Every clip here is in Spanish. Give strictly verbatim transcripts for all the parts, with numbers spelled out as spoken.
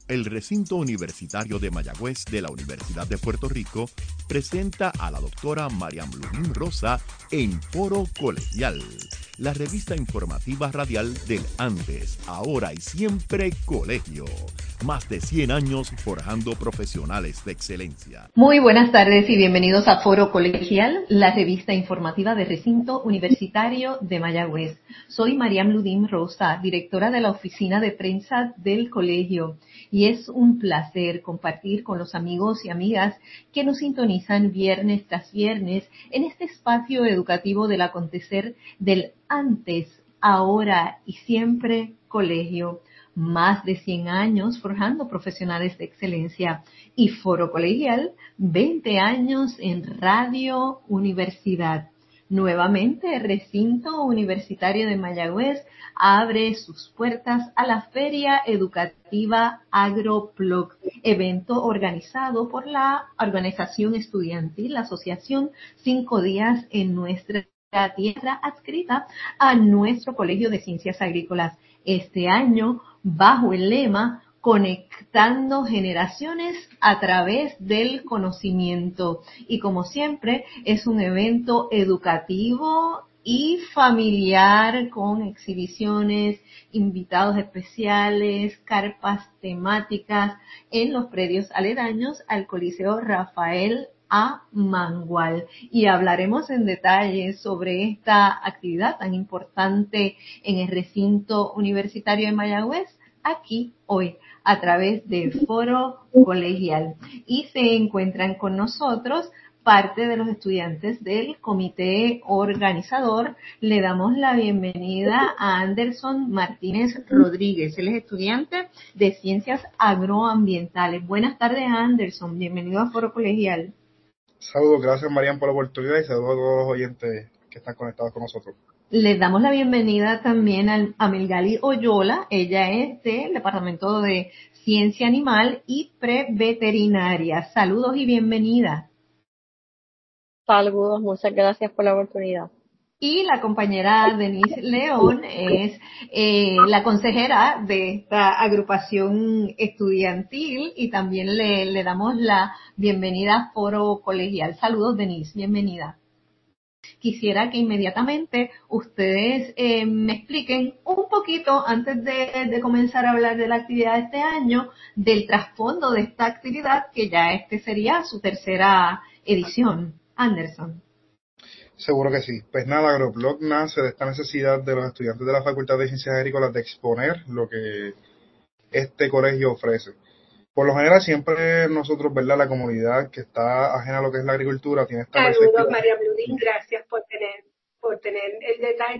El recinto universitario de Mayagüez de la Universidad de Puerto Rico presenta a la doctora Mariam Ludín Rosa en Foro Colegial, la revista informativa radial del antes, ahora y siempre colegio. Más de cien años forjando profesionales de excelencia. Muy buenas tardes y bienvenidos a Foro Colegial, la revista informativa del recinto universitario de Mayagüez. Soy Mariam Ludín Rosa, directora de la oficina de prensa del colegio, y es un placer compartir con los amigos y amigas que nos sintonizan viernes tras viernes en este espacio educativo del acontecer del antes, ahora y siempre colegio. Más de cien años forjando profesionales de excelencia y Foro Colegial, veinte años en Radio Universidad. Nuevamente, el recinto universitario de Mayagüez abre sus puertas a la Feria Educativa AgroPlug, evento organizado por la organización estudiantil, la Asociación Cinco Días en Nuestra Tierra, adscrita a nuestro Colegio de Ciencias Agrícolas. Este año, bajo el lema Conectando Generaciones a través del conocimiento. Y como siempre, es un evento educativo y familiar con exhibiciones, invitados especiales, carpas temáticas en los predios aledaños al Coliseo Rafael A. Mangual, y hablaremos en detalle sobre esta actividad tan importante en el recinto universitario de Mayagüez aquí hoy a través del Foro Colegial. Y se encuentran con nosotros parte de los estudiantes del comité organizador. Le damos la bienvenida a Anderson Martínez Rodríguez. Él es estudiante de Ciencias Agroambientales. Buenas tardes, Anderson. Bienvenido a Foro Colegial. Saludos, gracias Marian por la oportunidad y saludos a todos los oyentes que están conectados con nosotros. Les damos la bienvenida también a, a Melgali Oyola. Ella es del Departamento de Ciencia Animal y Preveterinaria. Saludos y bienvenida. Saludos, muchas gracias por la oportunidad. Y la compañera Denise León es eh, la consejera de esta agrupación estudiantil y también le, le damos la bienvenida a Foro Colegial. Saludos, Denise, bienvenida. Quisiera que inmediatamente ustedes eh, me expliquen un poquito, antes de, de comenzar a hablar de la actividad de este año, del trasfondo de esta actividad, que ya este sería su tercera edición. Anderson. Seguro que sí. Pues nada, AgroPlug nace de esta necesidad de los estudiantes de la Facultad de Ciencias Agrícolas de exponer lo que este colegio ofrece. Por lo general, siempre nosotros, ¿verdad? La comunidad que está ajena a lo que es la agricultura tiene esta Saludos, perspectiva. María Bludín, gracias por tener, por tener el detalle.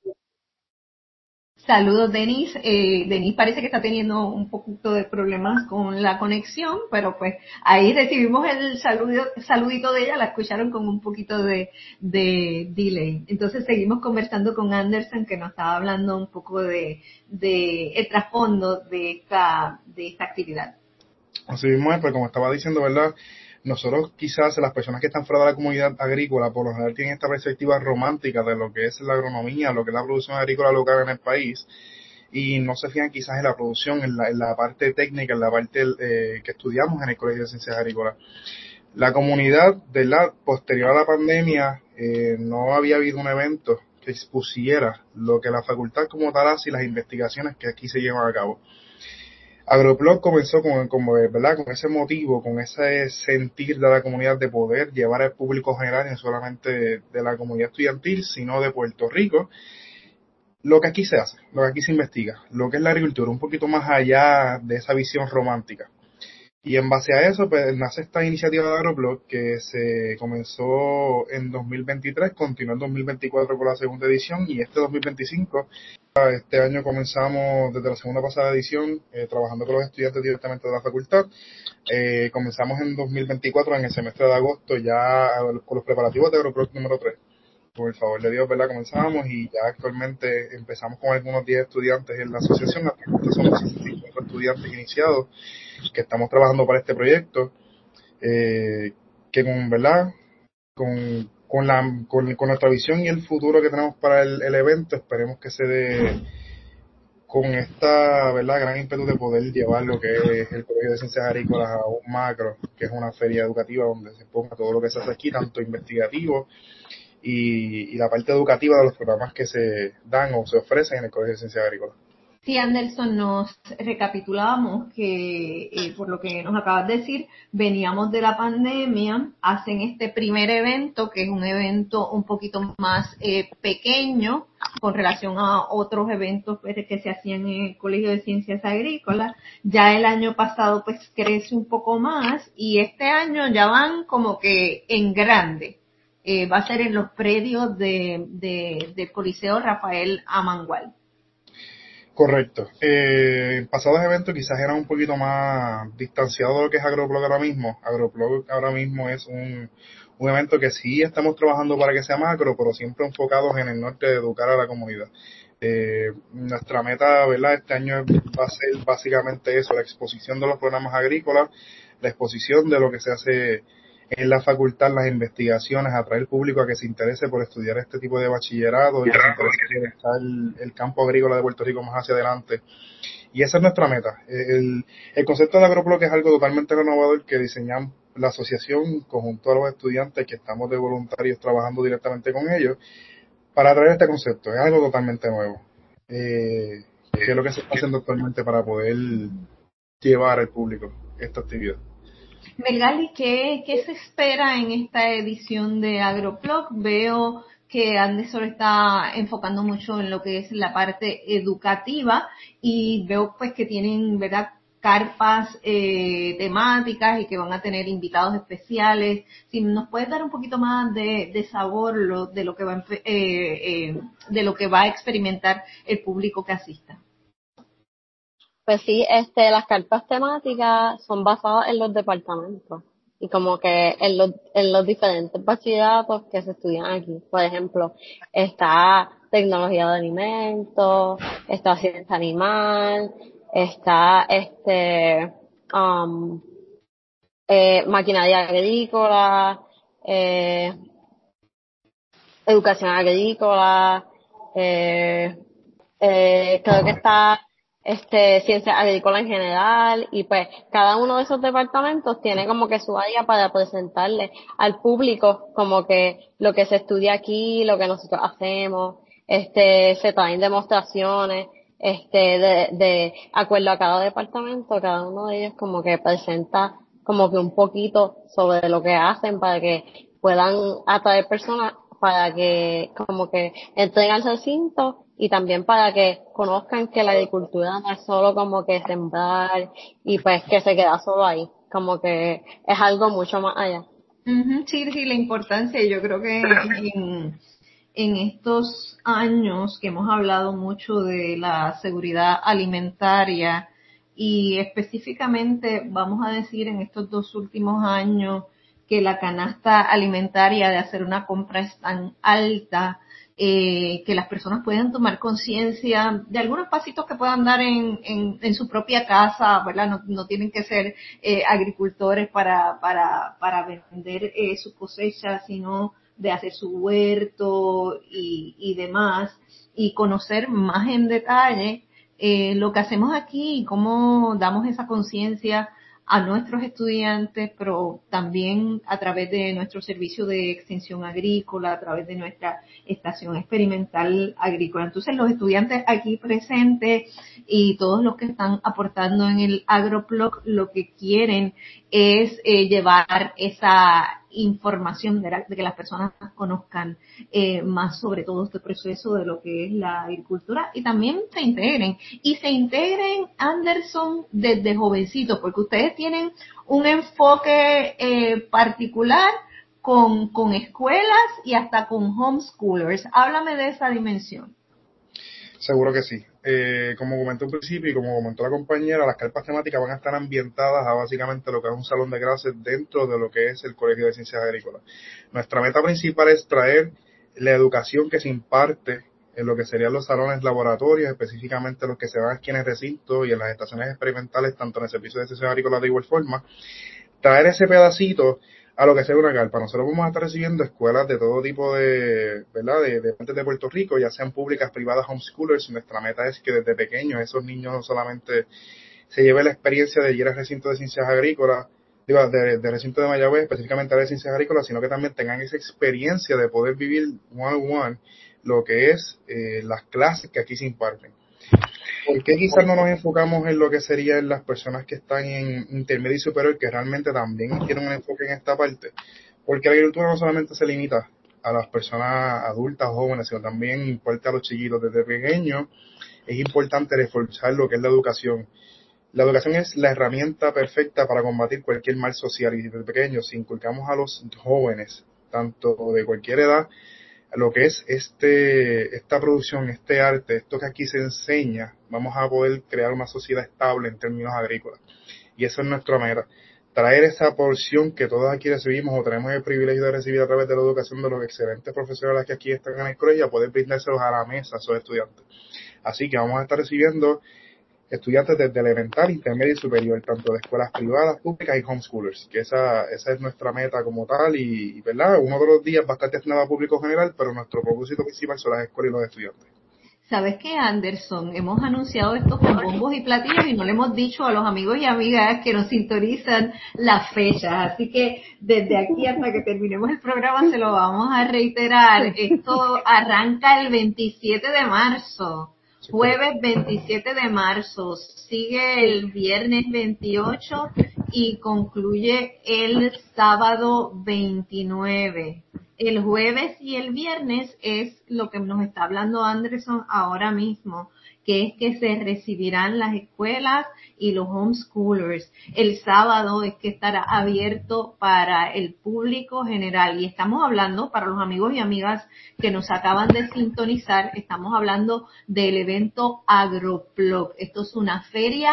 Saludos, Denis. Eh, Denis parece que está teniendo un poquito de problemas con la conexión, pero pues ahí recibimos el saludo, saludito de ella, la escucharon con un poquito de, de delay. Entonces seguimos conversando con Anderson, que nos estaba hablando un poco de, de el trasfondo de esta, de esta actividad. Así mismo es, pues como estaba diciendo, ¿verdad? Nosotros quizás, las personas que están fuera de la comunidad agrícola, por lo general tienen esta perspectiva romántica de lo que es la agronomía, lo que es la producción agrícola local en el país, y no se fijan quizás en la producción, en la, en la parte técnica, en la parte eh, que estudiamos en el Colegio de Ciencias Agrícolas. La comunidad, de la posterior a la pandemia, eh, no había habido un evento que expusiera lo que la facultad como tal hace y las investigaciones que aquí se llevan a cabo. AgroPlug comenzó con, con, ¿verdad? con ese motivo, con ese sentir de la comunidad de poder llevar al público general, y no solamente de, de la comunidad estudiantil, sino de Puerto Rico, lo que aquí se hace, lo que aquí se investiga, lo que es la agricultura, un poquito más allá de esa visión romántica. Y en base a eso, pues nace esta iniciativa de AgroPlug que se comenzó en dos mil veintitrés, continuó en dos mil veinticuatro con la segunda edición, y este dos mil veinticinco, este año comenzamos desde la segunda pasada edición eh, trabajando con los estudiantes directamente de la facultad. Eh, comenzamos en dos mil veinticuatro, en el semestre de agosto, ya con los preparativos de AgroPlug número tres. Por el favor de Dios, ¿verdad? Comenzamos y ya actualmente empezamos con algunos diez estudiantes en la asociación. Actualmente somos sesenta y cuatro estudiantes iniciados que estamos trabajando para este proyecto, eh, que con, ¿verdad? Con, con, la, con, con nuestra visión y el futuro que tenemos para el, el evento, esperemos que se dé con esta, ¿verdad?, gran ímpetu de poder llevar lo que es el Colegio de Ciencias Agrícolas a un macro, que es una feria educativa donde se ponga todo lo que se hace aquí, tanto investigativo y, y la parte educativa de los programas que se dan o se ofrecen en el Colegio de Ciencias Agrícolas. Sí, Anderson, nos recapitulábamos que, eh, por lo que nos acabas de decir, veníamos de la pandemia, hacen este primer evento, que es un evento un poquito más eh, pequeño con relación a otros eventos pues, que se hacían en el Colegio de Ciencias Agrícolas. Ya el año pasado pues crece un poco más y este año ya van como que en grande. Eh, va a ser en los predios de, de, del Coliseo Rafael Amangual. Correcto. Eh, pasados eventos quizás eran un poquito más distanciados de lo que es Agroblog ahora mismo. Agroblog ahora mismo es un, un evento que sí estamos trabajando para que sea macro, pero siempre enfocados en el norte de educar a la comunidad. Eh, nuestra meta, ¿verdad?, este año va a ser básicamente eso, la exposición de los programas agrícolas, la exposición de lo que se hace en la facultad, las investigaciones, atraer público a que se interese por estudiar este tipo de bachillerato y que se interese por estar el, el campo agrícola de Puerto Rico más hacia adelante. Y esa es nuestra meta. El, el concepto de Agroblog es algo totalmente renovador que diseñamos la asociación conjunto a los estudiantes que estamos de voluntarios trabajando directamente con ellos para traer este concepto. Es algo totalmente nuevo. Eh, que es lo que se está haciendo actualmente para poder llevar al público esta actividad. Melgali, ¿qué, ¿qué se espera en esta edición de Agroblog? Veo que Anderson está enfocando mucho en lo que es la parte educativa y veo pues que tienen, ¿verdad?, carpas eh, temáticas y que van a tener invitados especiales. Si nos puedes dar un poquito más de, de sabor lo, de lo que va eh, eh, de lo que va a experimentar el público que asista. Pues sí, este, las carpas temáticas son basadas en los departamentos y como que en los, en los diferentes bachilleratos que se estudian aquí. Por ejemplo, está tecnología de alimentos, está ciencia animal, está este, um, eh, maquinaria agrícola, eh, educación agrícola, eh, eh, creo que está este ciencia agrícola en general y pues cada uno de esos departamentos tiene como que su área para presentarle al público como que lo que se estudia aquí, lo que nosotros hacemos, este se traen demostraciones, este de, de acuerdo a cada departamento, cada uno de ellos como que presenta como que un poquito sobre lo que hacen para que puedan atraer personas para que como que entren al recinto y también para que conozcan que la agricultura no es solo como que sembrar y pues que se queda solo ahí, como que es algo mucho más allá. Uh-huh, sí, sí, la importancia, yo creo que en, en estos años que hemos hablado mucho de la seguridad alimentaria y específicamente, vamos a decir, en estos dos últimos años que la canasta alimentaria de hacer una compra es tan alta, eh, que las personas puedan tomar conciencia de algunos pasitos que puedan dar en, en, en su propia casa, ¿verdad? No, no tienen que ser eh, agricultores para, para, para vender eh, su cosecha, sino de hacer su huerto y, y demás, y conocer más en detalle eh, lo que hacemos aquí y cómo damos esa conciencia a nuestros estudiantes, pero también a través de nuestro servicio de extensión agrícola, a través de nuestra estación experimental agrícola. Entonces, los estudiantes aquí presentes y todos los que están aportando en el Agroblog lo que quieren es eh, llevar esa información de, la, de que las personas conozcan eh, más sobre todo este proceso de lo que es la agricultura y también se integren y se integren, Anderson, desde jovencitos, porque ustedes tienen un enfoque eh, particular con, con escuelas y hasta con homeschoolers. Háblame de esa dimensión. Seguro que sí. Eh, como comentó al principio y como comentó la compañera, las carpas temáticas van a estar ambientadas a básicamente lo que es un salón de clases dentro de lo que es el Colegio de Ciencias Agrícolas. Nuestra meta principal es traer la educación que se imparte en lo que serían los salones laboratorios, específicamente los que se van aquí en el recinto y en las estaciones experimentales, tanto en el servicio de ciencias agrícolas de igual forma, traer ese pedacito a lo que sea una carpa. Nosotros vamos a estar recibiendo escuelas de todo tipo de, ¿verdad?, de, de partes de Puerto Rico, ya sean públicas, privadas, homeschoolers. Nuestra meta es que desde pequeños esos niños no solamente se lleven la experiencia de ir al recinto de ciencias agrícolas, digo, de, de recinto de Mayagüez, específicamente de ciencias agrícolas, sino que también tengan esa experiencia de poder vivir one on one lo que es eh, las clases que aquí se imparten. ¿Por qué quizás no nos enfocamos en lo que serían las personas que están en intermedio y superior, que realmente también quieren un enfoque en esta parte? Porque la agricultura no solamente se limita a las personas adultas, jóvenes, sino también importa a los chiquitos. Desde pequeños es importante reforzar lo que es la educación. La educación es la herramienta perfecta para combatir cualquier mal social, y desde pequeños, si inculcamos a los jóvenes, tanto de cualquier edad, lo que es este esta producción, este arte, esto que aquí se enseña, vamos a poder crear una sociedad estable en términos agrícolas. Y esa es nuestra meta, traer esa porción que todos aquí recibimos o tenemos el privilegio de recibir a través de la educación de los excelentes profesionales que aquí están en el colegio, a poder brindárselos a la mesa a esos estudiantes. Así que vamos a estar recibiendo estudiantes desde elemental, intermedio y superior, tanto de escuelas privadas, públicas y homeschoolers, que esa esa es nuestra meta como tal, y, ¿verdad? Uno de los días va a estar destinado a público general, pero nuestro propósito principal son las escuelas y los estudiantes. ¿Sabes qué, Anderson? Hemos anunciado esto con bombos y platillos y no le hemos dicho a los amigos y amigas que nos sintonizan las fechas. Así que desde aquí hasta que terminemos el programa se lo vamos a reiterar. Esto arranca el veintisiete de marzo. Jueves veintisiete de marzo, sigue el viernes veintiocho y concluye el sábado veintinueve. El jueves y el viernes es lo que nos está hablando Anderson ahora mismo, que es que se recibirán las escuelas y los homeschoolers. El sábado es que estará abierto para el público general. Y estamos hablando, para los amigos y amigas que nos acaban de sintonizar, estamos hablando del evento AgroPlug. Esto es una feria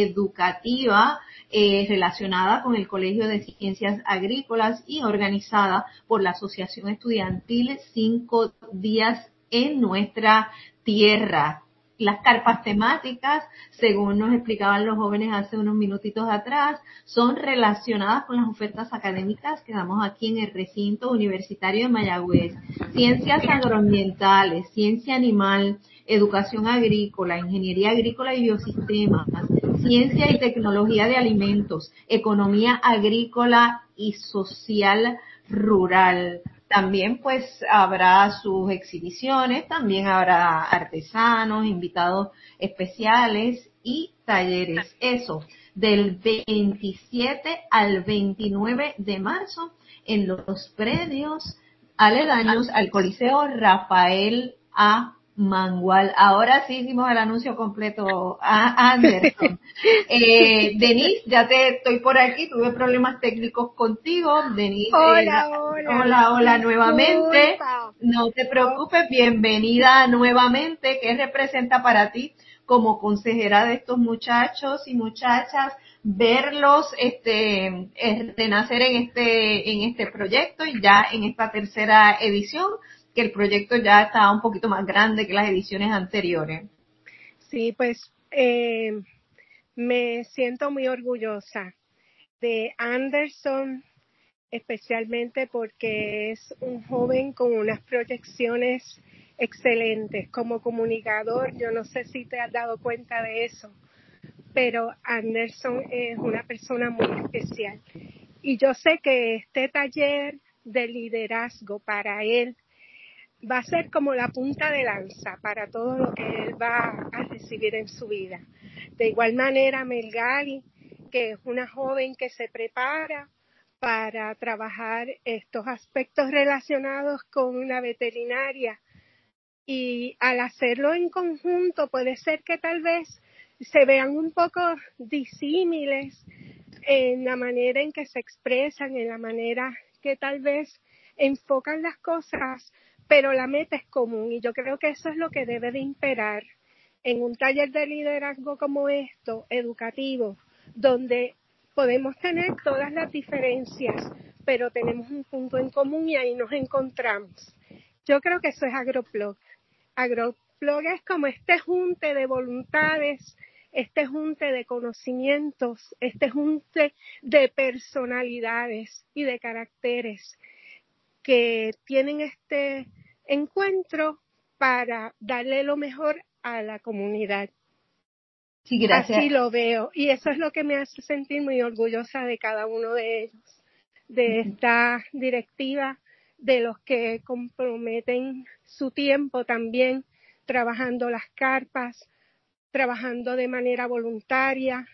educativa eh, relacionada con el Colegio de Ciencias Agrícolas y organizada por la Asociación Estudiantil Cinco Días en Nuestra Tierra. Las carpas temáticas, según nos explicaban los jóvenes hace unos minutitos atrás, son relacionadas con las ofertas académicas que damos aquí en el recinto universitario de Mayagüez. Ciencias agroambientales, ciencia animal, educación agrícola, ingeniería agrícola y biosistemas, ciencia y tecnología de alimentos, economía agrícola y social rural. También pues habrá sus exhibiciones, también habrá artesanos, invitados especiales y talleres. Eso, del veintisiete al veintinueve de marzo en los predios aledaños al Coliseo Rafael A. Mangual. Ahora sí hicimos el anuncio completo, a Anderson. Eh, Denise, ya te estoy por aquí, tuve problemas técnicos contigo. Denise, Hola, eh, hola. hola, hola nuevamente. Disculpa. No te preocupes, bienvenida nuevamente. ¿Qué representa para ti como consejera de estos muchachos y muchachas verlos este renacer en este en este proyecto y ya en esta tercera edición, que el proyecto ya está un poquito más grande que las ediciones anteriores? Sí, pues eh, me siento muy orgullosa de Anderson, especialmente porque es un joven con unas proyecciones excelentes. Como comunicador, yo no sé si te has dado cuenta de eso, pero Anderson es una persona muy especial. Y yo sé que este taller de liderazgo para él va a ser como la punta de lanza para todo lo que él va a recibir en su vida. De igual manera, Melgali, que es una joven que se prepara para trabajar estos aspectos relacionados con la veterinaria, y al hacerlo en conjunto puede ser que tal vez se vean un poco disímiles en la manera en que se expresan, en la manera que tal vez enfocan las cosas, pero la meta es común, y yo creo que eso es lo que debe de imperar en un taller de liderazgo como esto, educativo, donde podemos tener todas las diferencias, pero tenemos un punto en común y ahí nos encontramos. Yo creo que eso es AgroPlug. AgroPlug es como este junte de voluntades este junte de conocimientos, este junte de personalidades y de caracteres que tienen este encuentro para darle lo mejor a la comunidad. Sí, gracias. Así lo veo, y eso es lo que me hace sentir muy orgullosa de cada uno de ellos, de esta directiva, de los que comprometen su tiempo también trabajando las carpas, trabajando de manera voluntaria,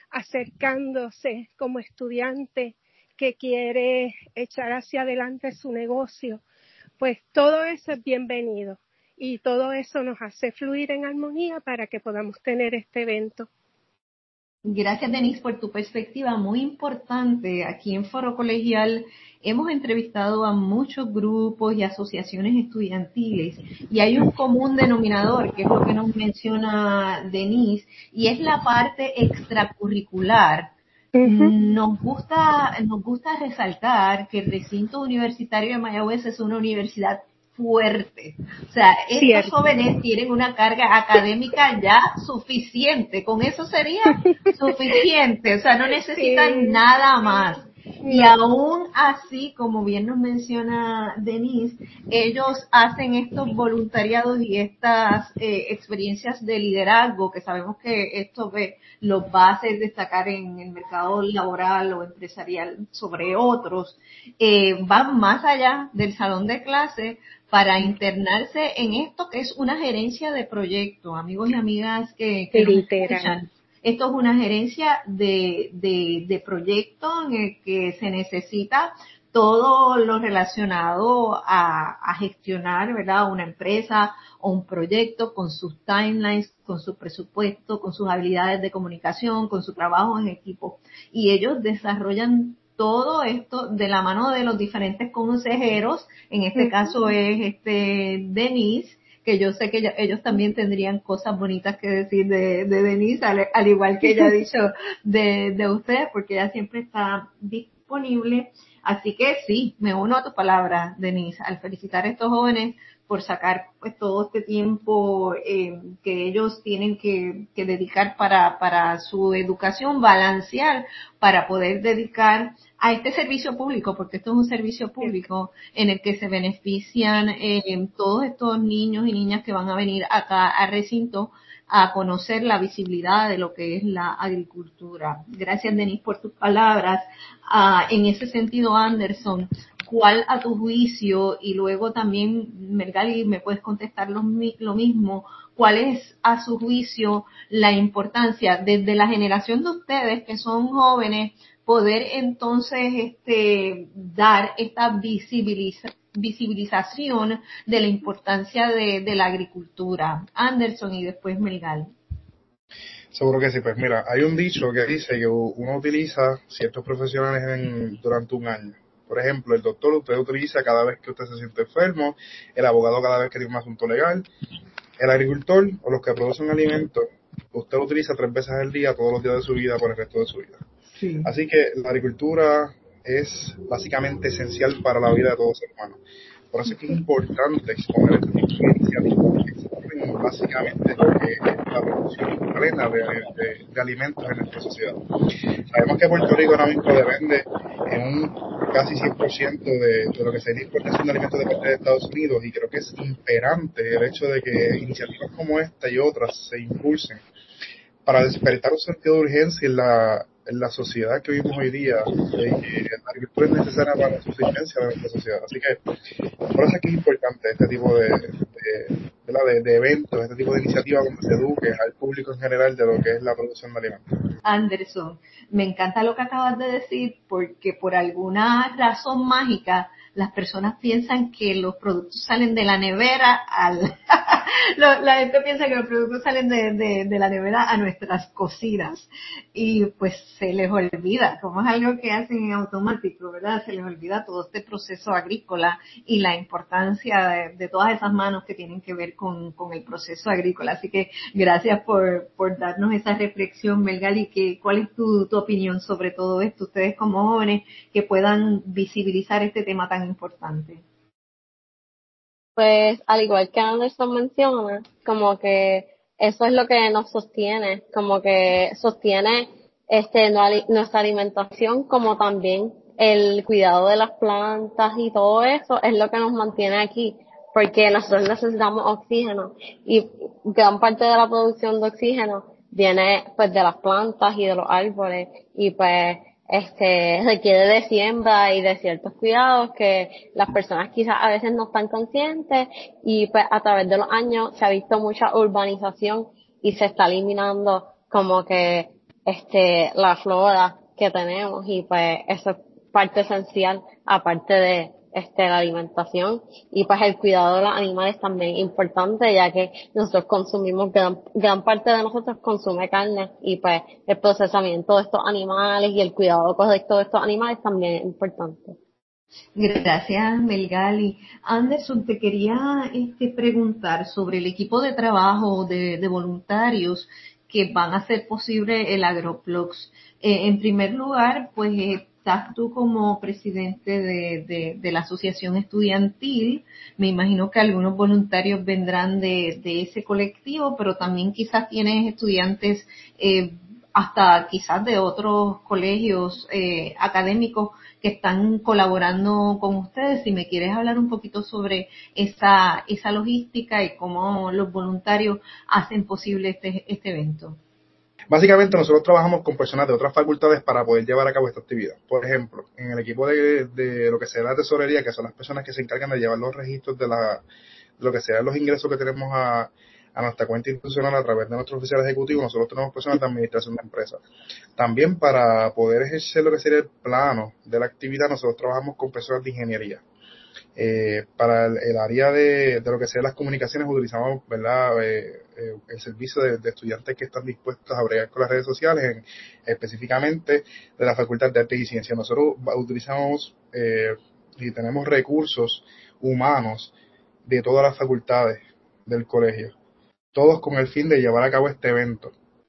acercándose como estudiante que quiere echar hacia adelante su negocio. Pues todo eso es bienvenido y todo eso nos hace fluir en armonía para que podamos tener este evento. Gracias, Denise, por tu perspectiva muy importante. Aquí en Foro Colegial hemos entrevistado a muchos grupos y asociaciones estudiantiles y hay un común denominador, que es lo que nos menciona Denise, y es la parte extracurricular. Uh-huh. Nos gusta, nos gusta resaltar que el recinto universitario de Mayagüez es una universidad fuerte. O sea, estos Cierto. jóvenes tienen una carga académica ya suficiente. Con eso sería suficiente. O sea, no necesitan sí. nada más. Y aún así, como bien nos menciona Denise, ellos hacen estos voluntariados y estas eh, experiencias de liderazgo que sabemos que esto ve, los va a hacer destacar en el mercado laboral o empresarial sobre otros, eh, van más allá del salón de clase para internarse en esto que es una gerencia de proyecto, amigos y amigas que, que nos escuchan. Esto es una gerencia de, de, de proyecto en el que se necesita todo lo relacionado a, a gestionar, ¿verdad?, una empresa o un proyecto con sus timelines, con su presupuesto, con sus habilidades de comunicación, con su trabajo en equipo. Y ellos desarrollan todo esto de la mano de los diferentes consejeros. En este uh-huh. caso es este Denise, que yo sé que ella, ellos también tendrían cosas bonitas que decir de, de Denise, al, al igual que ella ha dicho de, de ustedes, porque ella siempre está disponible. Así que sí, me uno a tu palabra, Denise, al felicitar a estos jóvenes por sacar pues todo este tiempo eh, que ellos tienen que, que dedicar para, para su educación, balancear para poder dedicar a este servicio público, porque esto es un servicio público en el que se benefician eh, todos estos niños y niñas que van a venir acá al recinto a conocer la visibilidad de lo que es la agricultura. Gracias, Denise, por tus palabras. Uh, en ese sentido, Anderson, ¿cuál a tu juicio, y luego también, Mergali, me puedes contestar lo, lo mismo, cuál es a su juicio la importancia desde la generación de ustedes, que son jóvenes, poder entonces este, dar esta visibiliza, visibilización de la importancia de, de la agricultura? Anderson y después Mergali. Seguro que sí, pues mira, hay un dicho que dice que uno utiliza ciertos profesionales en, durante un año. Por ejemplo, el doctor usted utiliza cada vez que usted se siente enfermo, el abogado cada vez que tiene un asunto legal, el agricultor o los que producen alimentos, usted lo utiliza tres veces al día, todos los días de su vida, por el resto de su vida. Sí. Así que la agricultura es básicamente esencial para la vida de todo ser humano. Por eso es que es importante exponer este tipo de iniciativas que exponen básicamente lo que es la producción plena de, de, de alimentos en nuestra sociedad. Sabemos que Puerto Rico ahora mismo depende en un casi cien por ciento de, de lo que sería importación de alimentos de parte de Estados Unidos, y creo que es imperante el hecho de que iniciativas como esta y otras se impulsen para despertar un sentido de urgencia en la, en la sociedad que vivimos hoy día, de que la agricultura es necesaria para la subsistencia de nuestra sociedad. Así que por eso es que es importante este tipo de, de, de, de eventos, este tipo de iniciativas donde se eduque al público en general de lo que es la producción de alimentos. Anderson, me encanta lo que acabas de decir, porque por alguna razón mágica las personas piensan que los productos salen de la nevera al la gente piensa que los productos salen de, de, de la nevera a nuestras cocinas, y pues se les olvida, como es algo que hacen en automático, ¿verdad? Se les olvida todo este proceso agrícola y la importancia de, de todas esas manos que tienen que ver con, con el proceso agrícola. Así que gracias por, por darnos esa reflexión, Mergali. Que, ¿cuál es tu, tu opinión sobre todo esto? Ustedes como jóvenes que puedan visibilizar este tema tan importante. Pues al igual que Anderson menciona, como que eso es lo que nos sostiene, como que sostiene este no, nuestra alimentación, como también el cuidado de las plantas y todo eso es lo que nos mantiene aquí, porque nosotros necesitamos oxígeno y gran parte de la producción de oxígeno viene pues de las plantas y de los árboles y pues este requiere de siembra y de ciertos cuidados que las personas quizás a veces no están conscientes y pues a través de los años se ha visto mucha urbanización y se está eliminando como que este la flora que tenemos y pues eso es parte esencial aparte de este la alimentación y pues el cuidado de los animales también importante ya que nosotros consumimos gran, gran parte de nosotros consume carne y pues el procesamiento de estos animales y el cuidado correcto de estos animales también es importante. Gracias, Melgali. Anderson, te quería este, preguntar sobre el equipo de trabajo de, de voluntarios que van a hacer posible el Agroplox. Eh, en primer lugar, pues estás tú como presidente de, de, de la asociación estudiantil. Me imagino que algunos voluntarios vendrán de, de ese colectivo, pero también quizás tienes estudiantes eh, hasta quizás de otros colegios eh, académicos que están colaborando con ustedes. Si me quieres hablar un poquito sobre esa esa logística y cómo los voluntarios hacen posible este este evento. Básicamente nosotros trabajamos con personas de otras facultades para poder llevar a cabo esta actividad. Por ejemplo, en el equipo de, de lo que sea la tesorería, que son las personas que se encargan de llevar los registros de la, lo que sean los ingresos que tenemos a, a nuestra cuenta institucional a través de nuestro oficial ejecutivo, nosotros tenemos personas de administración de empresas. También para poder ejercer lo que sería el plano de la actividad, nosotros trabajamos con personas de ingeniería. Eh, para el, el área de, de lo que sea las comunicaciones utilizamos, ¿verdad? Eh, eh, el servicio de, de estudiantes que están dispuestos a bregar con las redes sociales, en, específicamente de la Facultad de Arte y Ciencia. Nosotros utilizamos eh, y tenemos recursos humanos de todas las facultades del colegio, todos con el fin de llevar a cabo este evento.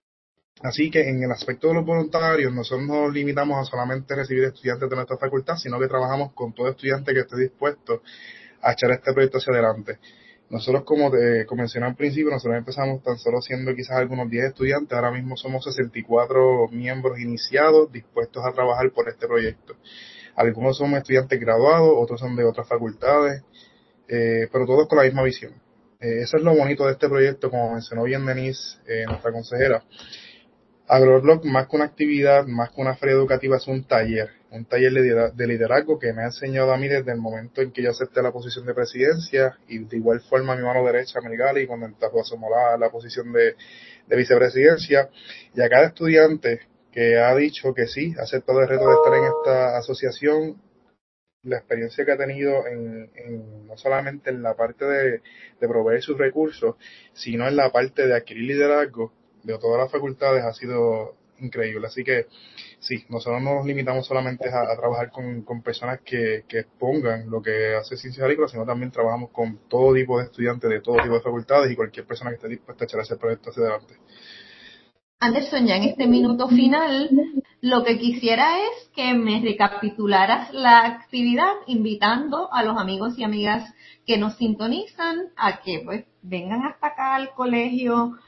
Así que en el aspecto de los voluntarios, nosotros no nos limitamos a solamente recibir estudiantes de nuestra facultad, sino que trabajamos con todo estudiante que esté dispuesto a echar este proyecto hacia adelante. Nosotros, como te como mencioné al principio, nosotros empezamos tan solo siendo quizás algunos diez estudiantes, ahora mismo somos sesenta y cuatro miembros iniciados dispuestos a trabajar por este proyecto. Algunos son estudiantes graduados, otros son de otras facultades, eh, pero todos con la misma visión. Eh, eso es lo bonito de este proyecto, como mencionó bien Denise, eh, nuestra consejera. Agroblock, más que una actividad, más que una feria educativa, es un taller, un taller de liderazgo que me ha enseñado a mí desde el momento en que yo acepté la posición de presidencia y de igual forma a mi mano derecha, Melgali, cuando asomó la, la posición de, de vicepresidencia, y a cada estudiante que ha dicho que sí, ha aceptado el reto de estar en esta asociación, la experiencia que ha tenido en, en no solamente en la parte de, de proveer sus recursos, sino en la parte de adquirir liderazgo de todas las facultades ha sido increíble. Así que sí, nosotros no nos limitamos solamente a, a trabajar con, con personas que, que expongan lo que hace Ciencias Agrícolas, sino también trabajamos con todo tipo de estudiantes de todo tipo de facultades y cualquier persona que esté dispuesta a echar ese proyecto hacia adelante. Anderson, ya en este minuto final, lo que quisiera es que me recapitularas la actividad invitando a los amigos y amigas que nos sintonizan a que pues vengan hasta acá al colegio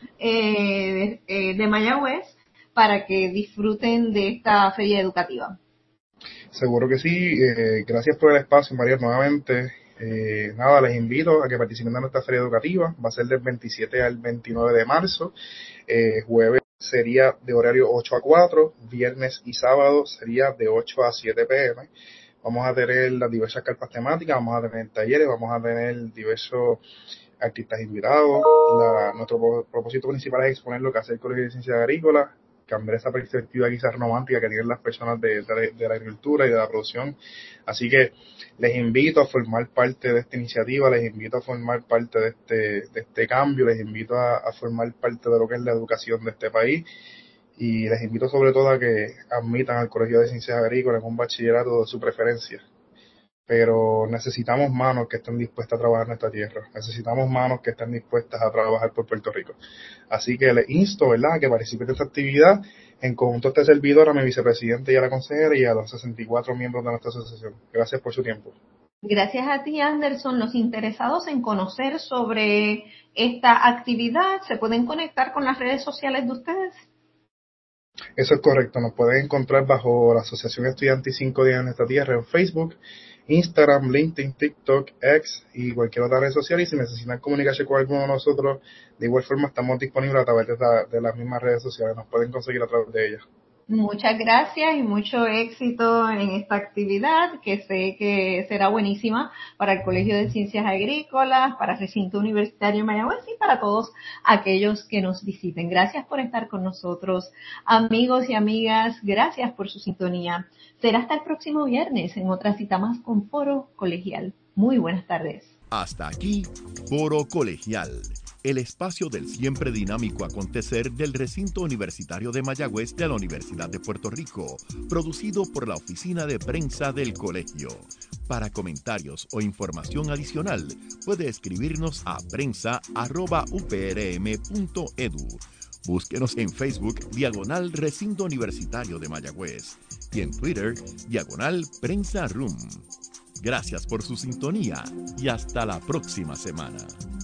eh, de, de Mayagüez para que disfruten de esta feria educativa. Seguro que sí. Eh, gracias por el espacio, María, nuevamente. Eh, nada, les invito a que participen de nuestra feria educativa. Va a ser del veintisiete al veintinueve de marzo. Eh, jueves sería de horario ocho a cuatro, viernes y sábado sería de ocho a siete pm. Vamos a tener las diversas carpas temáticas, vamos a tener talleres, vamos a tener diversos artistas invitados. La, nuestro propósito principal es exponer lo que hace el Colegio de Ciencias Agrícolas, cambiar esa perspectiva quizás romántica que tienen las personas de, de, de la agricultura y de la producción. Así que les invito a formar parte de esta iniciativa, les invito a formar parte de este, de este cambio, les invito a, a formar parte de lo que es la educación de este país y les invito sobre todo a que admitan al Colegio de Ciencias Agrícolas en un bachillerato de su preferencia. Pero necesitamos manos que estén dispuestas a trabajar en nuestra tierra. Necesitamos manos que estén dispuestas a trabajar por Puerto Rico. Así que les insto, ¿verdad?, a que participen de esta actividad en conjunto a este servidor, a mi vicepresidente y a la consejera y a los sesenta y cuatro miembros de nuestra asociación. Gracias por su tiempo. Gracias a ti, Anderson. Los interesados en conocer sobre esta actividad, ¿se pueden conectar con las redes sociales de ustedes? Eso es correcto. Nos pueden encontrar bajo la Asociación Estudiantil cinco días en esta tierra en Facebook, Instagram, LinkedIn, TikTok, X y cualquier otra red social. Y si necesitan comunicarse con alguno de nosotros, de igual forma estamos disponibles a través de, la, de las mismas redes sociales. Nos pueden conseguir a través de ellas. Muchas gracias y mucho éxito en esta actividad, que sé que será buenísima para el Colegio de Ciencias Agrícolas, para el Recinto Universitario de Mayagüez y para todos aquellos que nos visiten. Gracias por estar con nosotros, amigos y amigas. Gracias por su sintonía. Será hasta el próximo viernes en otra cita más con Foro Colegial. Muy buenas tardes. Hasta aquí, Foro Colegial, el espacio del siempre dinámico acontecer del Recinto Universitario de Mayagüez de la Universidad de Puerto Rico, producido por la Oficina de Prensa del Colegio. Para comentarios o información adicional, puede escribirnos a prensa arroba u p r m punto e d u. Búsquenos en Facebook, diagonal Recinto Universitario de Mayagüez, y en Twitter, diagonal Prensa Room. Gracias por su sintonía y hasta la próxima semana.